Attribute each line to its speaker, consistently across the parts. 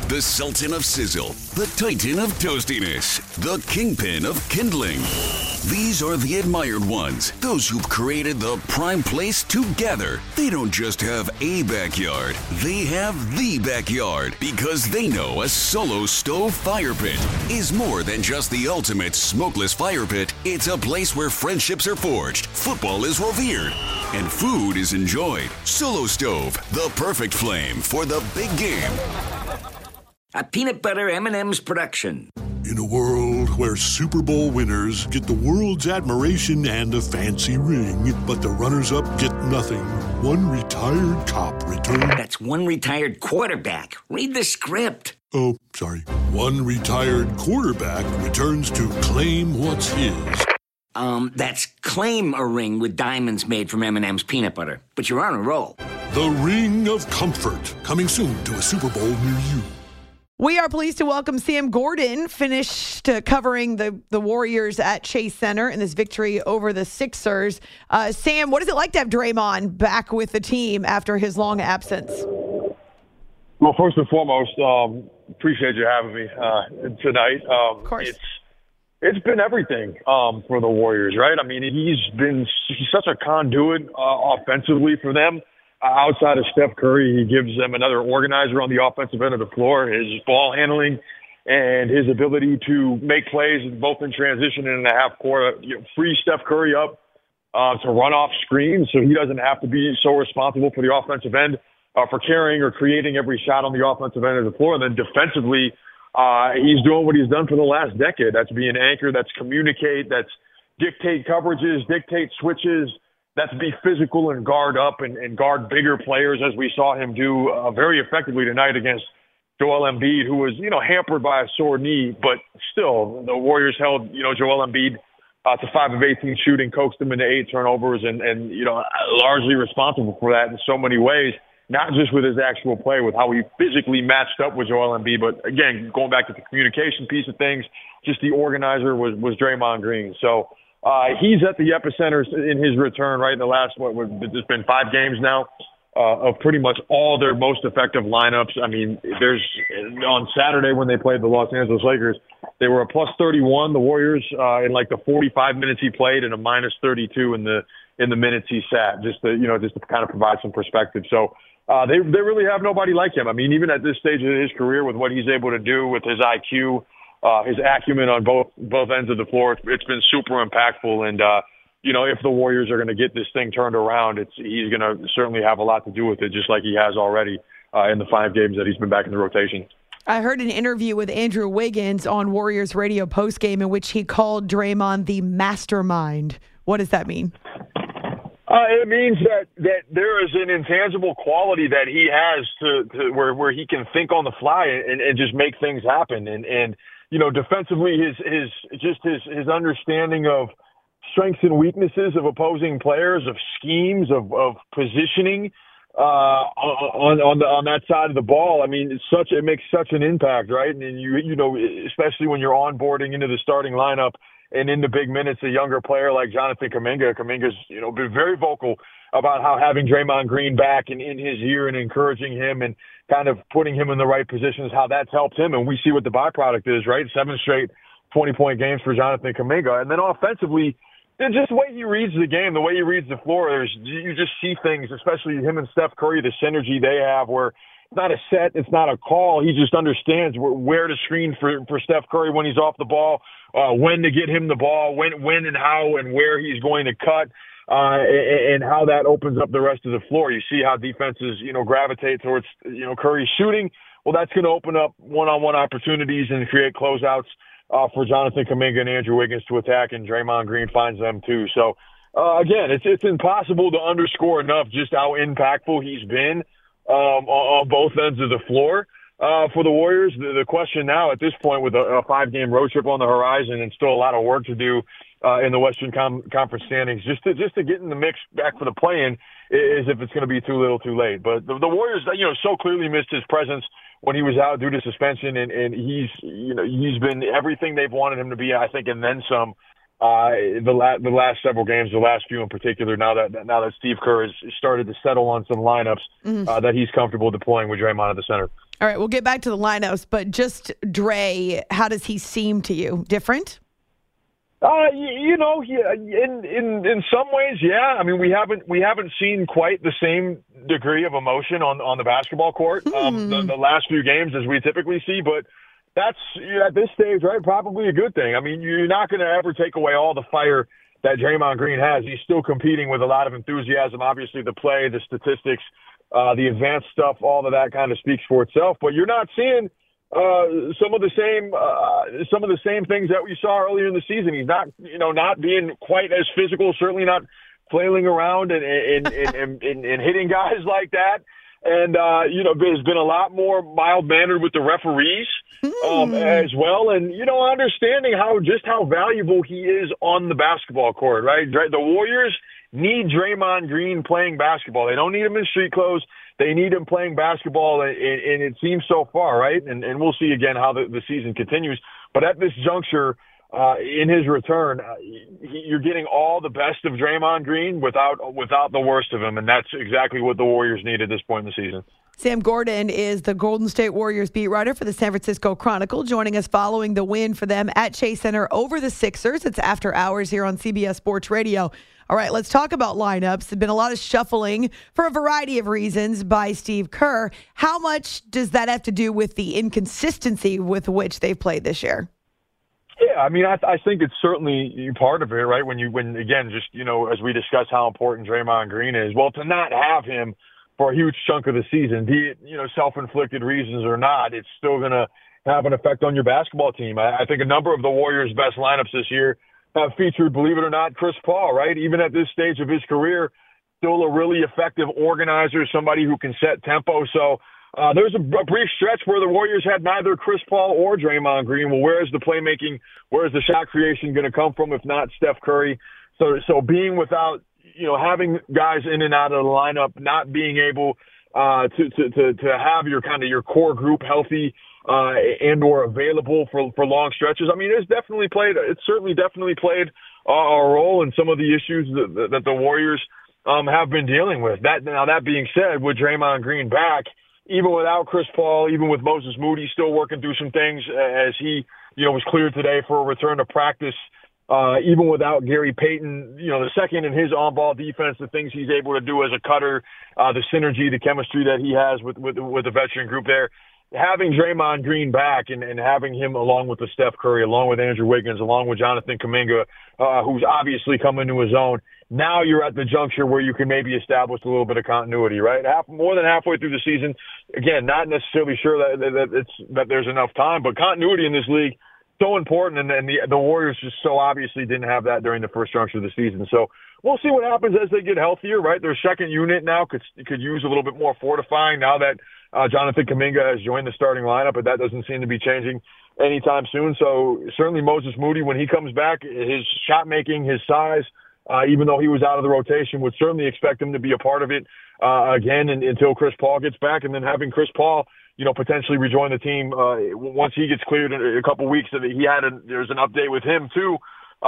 Speaker 1: The Sultan of Sizzle, the Titan of Toastiness, the Kingpin of Kindling. These are the admired ones, those who've created the prime place to gather. They don't just have a backyard, they have the backyard, because they know a Solo Stove fire pit is more than just the ultimate smokeless fire pit. It's a place where friendships are forged, football is revered, and food is enjoyed. Solo Stove, the perfect flame for the big game.
Speaker 2: A peanut butter M&M's production.
Speaker 3: In a world where Super Bowl winners get the world's admiration and a fancy ring, but the runners-up get nothing, one retired cop returns...
Speaker 2: That's one retired quarterback. Read the script.
Speaker 3: Oh, sorry. One retired quarterback returns to claim what's his.
Speaker 2: That's claim a ring with diamonds made from M&M's peanut butter. But you're on a roll.
Speaker 3: The Ring of Comfort, coming soon to a Super Bowl near you.
Speaker 4: We are pleased to welcome Sam Gordon, finished covering the Warriors at Chase Center in this victory over the Sixers. Sam, what is it like to have Draymond back with the team after his long absence?
Speaker 5: Well, first and foremost, appreciate you having me tonight.
Speaker 4: Of course.
Speaker 5: It's been everything for the Warriors, right? I mean, he's such a conduit offensively for them. Outside of Steph Curry, he gives them another organizer on the offensive end of the floor. His ball handling and his ability to make plays both in transition and in the half court, free Steph Curry up to run off screens so he doesn't have to be so responsible for the offensive end for carrying or creating every shot on the offensive end of the floor. And then defensively, he's doing what he's done for the last decade. That's be an anchor, that's communicate, that's dictate coverages, dictate switches. That's be physical and guard up and guard bigger players, as we saw him do very effectively tonight against Joel Embiid, who was, hampered by a sore knee. But still, the Warriors held, Joel Embiid to 5 of 18 shooting, coaxed him into 8 turnovers, and largely responsible for that in so many ways, not just with his actual play, with how he physically matched up with Joel Embiid. But, again, going back to the communication piece of things, just the organizer was Draymond Green. So, he's at the epicenter in his return, right? In the last, it's been 5 games now of pretty much all their most effective lineups. I mean, on Saturday when they played the Los Angeles Lakers, they were a plus 31, the Warriors, in like the 45 minutes he played, and a minus 32 in the minutes he sat, just to kind of provide some perspective. So they really have nobody like him. I mean, even at this stage of his career, with what he's able to do with his IQ, his acumen on both ends of the floor, it's been super impactful. And, if the Warriors are going to get this thing turned around, he's going to certainly have a lot to do with it, just like he has already in the 5 games that he's been back in the rotation.
Speaker 4: I heard an interview with Andrew Wiggins on Warriors radio postgame in which he called Draymond the mastermind. What does that mean?
Speaker 5: It means that there is an intangible quality that he has to where he can think on the fly and just make things happen. And defensively, his understanding of strengths and weaknesses of opposing players, of schemes, of positioning on that side of the ball. I mean, it makes such an impact, right? And you especially when you're onboarding into the starting lineup and in the big minutes, a younger player like Jonathan Kuminga's been very vocal about how having Draymond Green back and in his ear and encouraging him and kind of putting him in the right positions, how that's helped him. And we see what the byproduct is, right? 7 straight 20-point games for Jonathan Kuminga. And then offensively, just the way he reads the game, the way he reads the floor, you just see things, especially him and Steph Curry, the synergy they have, where it's not a set, it's not a call. He just understands where to screen for Steph Curry when he's off the ball, when to get him the ball, when and how and where he's going to cut. And how that opens up the rest of the floor. You see how defenses, gravitate towards, Curry shooting. Well, that's going to open up one-on-one opportunities and create closeouts for Jonathan Kuminga and Andrew Wiggins to attack, and Draymond Green finds them too. So, again, it's impossible to underscore enough just how impactful he's been on both ends of the floor for the Warriors. The question now at this point, with a 5-game road trip on the horizon and still a lot of work to do in the Western Conference standings, just to get in the mix back for the play-in, is if it's going to be too little too late. But the Warriors, so clearly missed his presence when he was out due to suspension, and he's been everything they've wanted him to be, I think, and then some. The last several games, the last few in particular, now that Steve Kerr has started to settle on some lineups that he's comfortable deploying with Draymond at the center.
Speaker 4: All right, we'll get back to the lineups, but just Dre, how does he seem to you? Different?
Speaker 5: In some ways, yeah. I mean, we haven't seen quite the same degree of emotion on the basketball court the last few games as we typically see, but that's at this stage, right? Probably a good thing. I mean, you're not going to ever take away all the fire that Draymond Green has. He's still competing with a lot of enthusiasm. Obviously, the play, the statistics, the advanced stuff, all of that kind of speaks for itself. But you're not seeing some of the same things that we saw earlier in the season. He's not being quite as physical. Certainly not flailing around and hitting guys like that. And, there's been a lot more mild-mannered with the referees as well. And, understanding how valuable he is on the basketball court, right? The Warriors need Draymond Green playing basketball. They don't need him in street clothes. They need him playing basketball, and it seems so far, right? And we'll see again how the season continues. But at this juncture, in his return, you're getting all the best of Draymond Green without the worst of him, and that's exactly what the Warriors need at this point in the season.
Speaker 4: Sam Gordon is the Golden State Warriors beat writer for the San Francisco Chronicle, joining us following the win for them at Chase Center over the Sixers. It's After Hours here on CBS Sports Radio. All right, let's talk about lineups. There's been a lot of shuffling for a variety of reasons by Steve Kerr. How much does that have to do with the inconsistency with which they've played this year?
Speaker 5: Yeah, I mean, I think it's certainly part of it, right? When again, just, as we discuss how important Draymond Green is, well, to not have him for a huge chunk of the season, be it, self-inflicted reasons or not, it's still going to have an effect on your basketball team. I think a number of the Warriors' best lineups this year have featured, believe it or not, Chris Paul, right? Even at this stage of his career, still a really effective organizer, somebody who can set tempo. So there's a brief stretch where the Warriors had neither Chris Paul or Draymond Green. Well, where's the playmaking? Where's the shot creation going to come from if not Steph Curry? So being without, having guys in and out of the lineup, not being able to have your core group healthy and or available for long stretches. I mean, it's certainly definitely played a role in some of the issues that the Warriors have been dealing with. That being said, with Draymond Green back, even without Chris Paul, even with Moses Moody still working through some things as he, was cleared today for a return to practice, even without Gary Payton, the second in his on-ball defense, the things he's able to do as a cutter, the synergy, the chemistry that he has with the veteran group there. Having Draymond Green back and having him along with the Steph Curry, along with Andrew Wiggins, along with Jonathan Kuminga, who's obviously coming to his own, now you're at the juncture where you can maybe establish a little bit of continuity, right? More than halfway through the season, again, not necessarily sure that there's enough time, but continuity in this league so important, and the Warriors just so obviously didn't have that during the first juncture of the season. So we'll see what happens as they get healthier, right? Their second unit now could use a little bit more fortifying now that Jonathan Kuminga has joined the starting lineup, but that doesn't seem to be changing anytime soon. So certainly Moses Moody, when he comes back, his shot making, his size, even though he was out of the rotation, would certainly expect him to be a part of it again until Chris Paul gets back, and then having Chris Paul, potentially rejoin the team once he gets cleared in a couple weeks. There's an update with him too.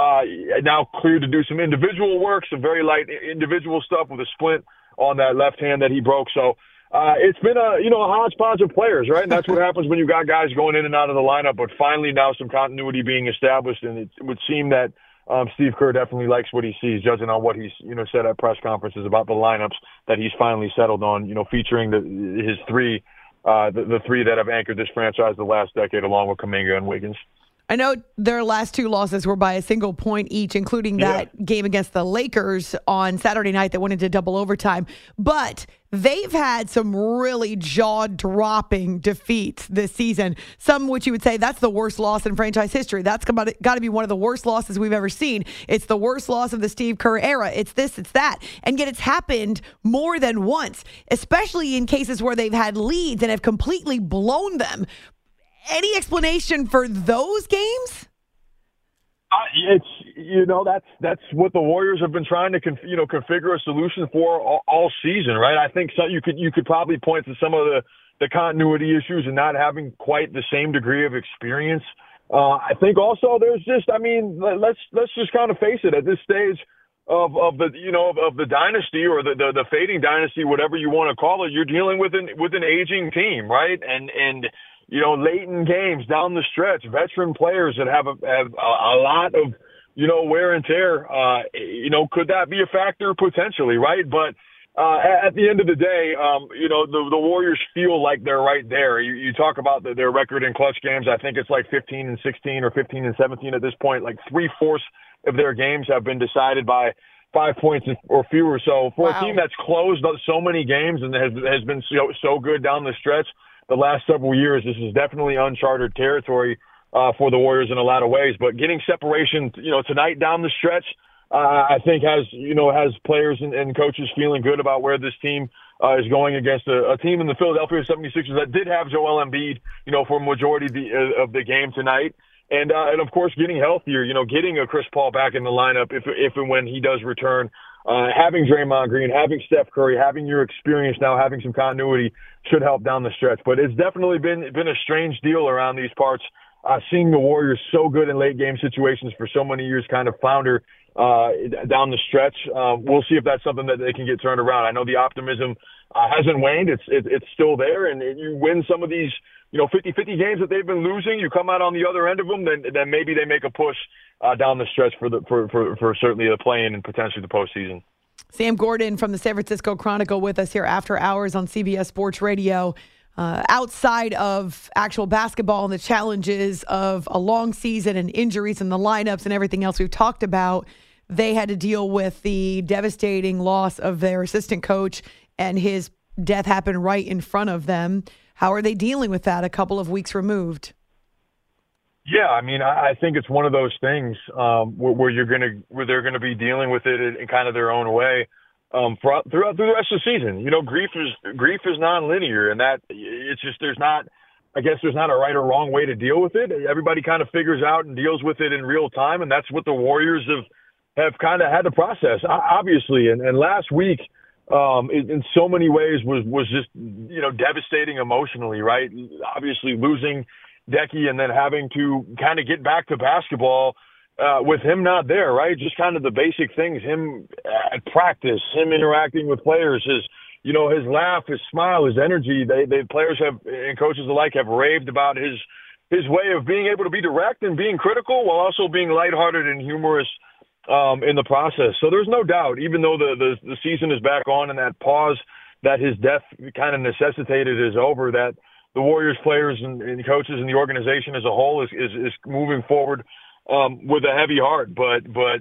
Speaker 5: Now cleared to do some individual work, some very light individual stuff with a splint on that left hand that he broke. So it's been a hodgepodge of players, right? And that's what happens when you got guys going in and out of the lineup. But finally now some continuity being established, and it would seem that Steve Kerr definitely likes what he sees, judging on what he's said at press conferences about the lineups that he's finally settled on. Featuring his three. The three that have anchored this franchise the last decade, along with Kuminga and Wiggins.
Speaker 4: I know their last two losses were by a single point each, including that game against the Lakers on Saturday night that went into double overtime. But they've had some really jaw-dropping defeats this season, some which you would say that's the worst loss in franchise history. That's got to be one of the worst losses we've ever seen. It's the worst loss of the Steve Kerr era. It's this, it's that. And yet it's happened more than once, especially in cases where they've had leads and have completely blown them. Any explanation for those games?
Speaker 5: That's what the Warriors have been trying to configure a solution for all season, right? I think you could probably point to some of the continuity issues and not having quite the same degree of experience. I think also there's just, let's just kind of face it. At this stage, of the dynasty or the fading dynasty, whatever you want to call it. You're dealing with an aging team, right? And late in games down the stretch, veteran players that have a lot of wear and tear. Could that be a factor potentially, right? But at the end of the day, the Warriors feel like they're right there. You talk about their record in clutch games. I think it's like 15-16 or 15-17 at this point. Like 3/4 of their games have been decided by 5 points or fewer. So for a team that's closed so many games and has been so good down the stretch the last several years, this is definitely uncharted territory for the Warriors in a lot of ways. But getting separation, tonight down the stretch, I think has players and coaches feeling good about where this team is going against a team in the Philadelphia 76ers that did have Joel Embiid, for a majority of the game tonight. And of course, getting healthier, getting a Chris Paul back in the lineup if and when he does return, having Draymond Green, having Steph Curry, having your experience now, having some continuity should help down the stretch. But it's definitely been a strange deal around these parts. Seeing the Warriors so good in late game situations for so many years kind of flounder down the stretch. We'll see if that's something that they can get turned around. I know the optimism hasn't waned. It's still there. And you win some of these, 50-50 games that they've been losing, you come out on the other end of them, then maybe they make a push down the stretch for certainly the play-in and potentially the postseason.
Speaker 4: Sam Gordon from the San Francisco Chronicle with us here after hours on CBS Sports Radio. Outside of actual basketball and the challenges of a long season and injuries and the lineups and everything else we've talked about, they had to deal with the devastating loss of their assistant coach, and his death happened right in front of them. How are they dealing with that a couple of weeks removed?
Speaker 5: Yeah, I mean, I think it's one of those things where they're gonna be dealing with it in kind of their own way. Throughout the rest of the season, grief is nonlinear, and that it's just there's not a right or wrong way to deal with it. Everybody kind of figures out and deals with it in real time, and that's what the Warriors have kind of had to process, obviously. And last week, in so many ways, was just devastating emotionally, right? Obviously, losing Decky and then having to kind of get back to basketball. With him not there, right? Just kind of the basic things, him at practice, him interacting with players, his laugh, his smile, his energy. They players and coaches alike have raved about his way of being able to be direct and being critical while also being lighthearted and humorous in the process. So there's no doubt, even though the season is back on and that pause that his death kind of necessitated is over, that the Warriors players and coaches and the organization as a whole is moving forward with a heavy heart, but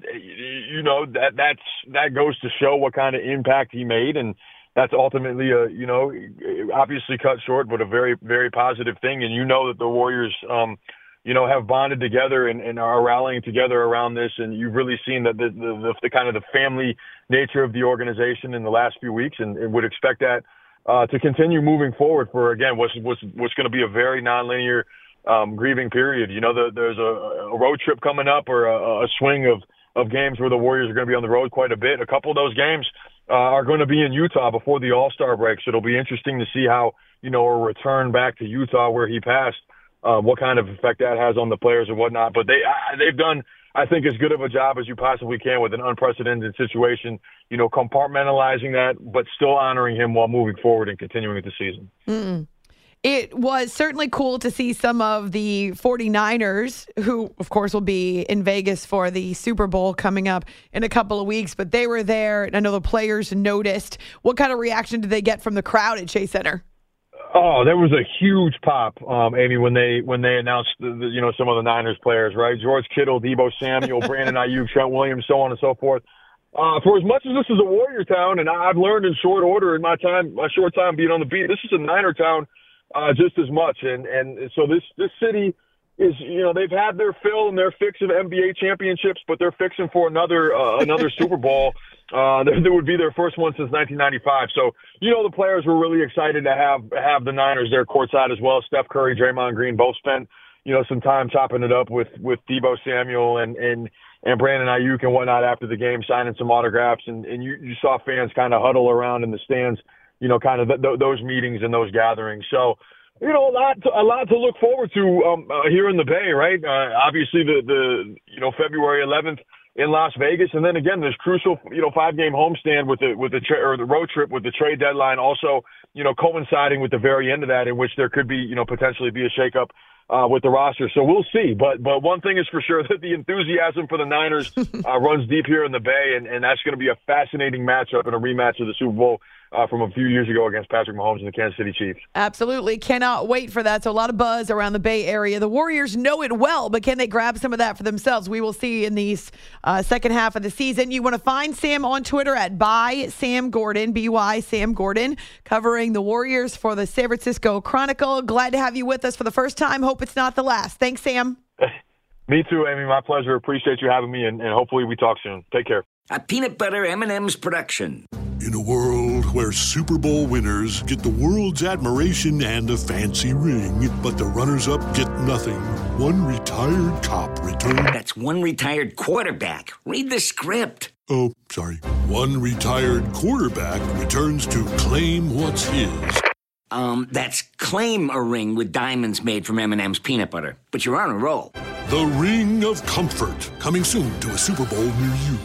Speaker 5: that goes to show what kind of impact he made, and that's ultimately obviously cut short, but a very, very positive thing. And that the Warriors have bonded together and are rallying together around this, and you've really seen that the kind of the family nature of the organization in the last few weeks, and would expect that to continue moving forward for again what's going to be a very nonlinear grieving period. There's a road trip coming up, or a swing of games where the Warriors are going to be on the road quite a bit. A couple of those games are going to be in Utah before the All-Star break, so it'll be interesting to see how, a return back to Utah where he passed, what kind of effect that has on the players and whatnot. But they've done, I think, as good of a job as you possibly can with an unprecedented situation, compartmentalizing that, but still honoring him while moving forward and continuing with the season.
Speaker 4: Mm-mm. It was certainly cool to see some of the 49ers, who, of course, will be in Vegas for the Super Bowl coming up in a couple of weeks, but they were there, and I know the players noticed. What kind of reaction did they get from the crowd at Chase Center?
Speaker 5: Oh, there was a huge pop, Amy, when they announced some of the Niners players, right? George Kittle, Deebo Samuel, Brandon Ayuk, Trent Williams, so on and so forth. For as much as this is a Warrior town, and I've learned in short order in my short time being on the beat, this is a Niner town. Just as much, and so this city is, they've had their fill and their fix of NBA championships, but they're fixing for another Super Bowl. That would be their first one since 1995. So the players were really excited to have the Niners there courtside as well. Steph Curry, Draymond Green both spent some time chopping it up with Deebo Samuel and Brandon Ayuk and whatnot after the game, signing some autographs, and you saw fans kind of huddle around in the stands. Kind of those meetings and those gatherings. So, a lot to look forward to here in the Bay, right? Obviously, the February 11th in Las Vegas. And then again, this crucial, 5-game homestand with the road trip with the trade deadline also, coinciding with the very end of that, in which there could be, potentially be a shakeup with the roster. So we'll see. But one thing is for sure, that the enthusiasm for the Niners runs deep here in the Bay, and that's going to be a fascinating matchup and a rematch of the Super Bowl from a few years ago against Patrick Mahomes and the Kansas City Chiefs.
Speaker 4: Absolutely. Cannot wait for that. So a lot of buzz around the Bay Area. The Warriors know it well, but can they grab some of that for themselves? We will see in these second half of the season. You want to find Sam on Twitter at @BySamGordon, BY Sam Gordon, covering the Warriors for the San Francisco Chronicle. Glad to have you with us for the first time. Hope it's not the last. Thanks, Sam.
Speaker 5: Me too, Amy. My pleasure. Appreciate you having me, and hopefully we talk soon. Take care.
Speaker 2: A Peanut Butter M&M's production.
Speaker 3: In a world where Super Bowl winners get the world's admiration and a fancy ring, but the runners-up get nothing, one retired cop returns...
Speaker 2: That's one retired quarterback. Read the script.
Speaker 3: Oh, sorry. One retired quarterback returns to claim what's his.
Speaker 2: That's Claim a Ring with diamonds made from M&M's peanut butter. But you're on a roll.
Speaker 3: The Ring of Comfort, coming soon to a Super Bowl near you.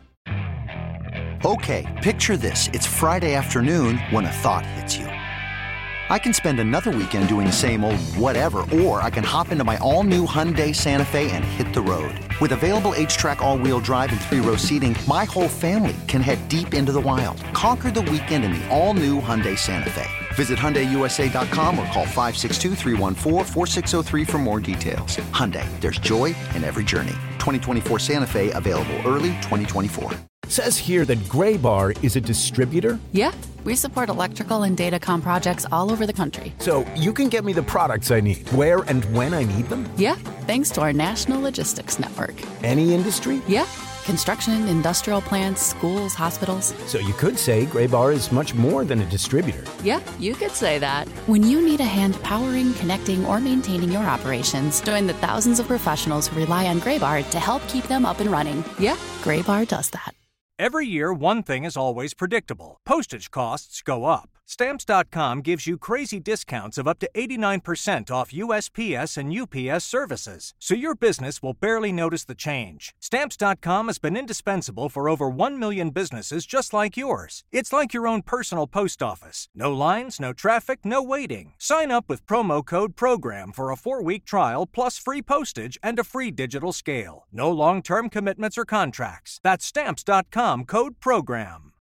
Speaker 6: Okay, picture this. It's Friday afternoon when a thought hits you. I can spend another weekend doing the same old whatever, or I can hop into my all-new Hyundai Santa Fe and hit the road. With available H-Track all-wheel drive and 3-row seating, my whole family can head deep into the wild. Conquer the weekend in the all-new Hyundai Santa Fe. Visit HyundaiUSA.com or call 562-314-4603 for more details. Hyundai, there's joy in every journey. 2024 Santa Fe, available early 2024.
Speaker 7: Says here that Graybar is a distributor?
Speaker 8: Yeah, we support electrical and datacom projects all over the country.
Speaker 7: So you can get me the products I need, where and when I need them?
Speaker 8: Yeah, thanks to our national logistics network.
Speaker 7: Any industry?
Speaker 8: Yeah, construction, industrial plants, schools, hospitals.
Speaker 7: So you could say Graybar is much more than a distributor.
Speaker 8: Yeah, you could say that. When you need a hand powering, connecting, or maintaining your operations, join the thousands of professionals who rely on Graybar to help keep them up and running. Yeah, Graybar does that.
Speaker 9: Every year, one thing is always predictable. Postage costs go up. Stamps.com gives you crazy discounts of up to 89% off USPS and UPS services, so your business will barely notice the change. Stamps.com has been indispensable for over 1 million businesses just like yours. It's like your own personal post office. No lines, no traffic, no waiting. Sign up with promo code PROGRAM for a 4-week trial plus free postage and a free digital scale. No long-term commitments or contracts. That's Stamps.com, code PROGRAM.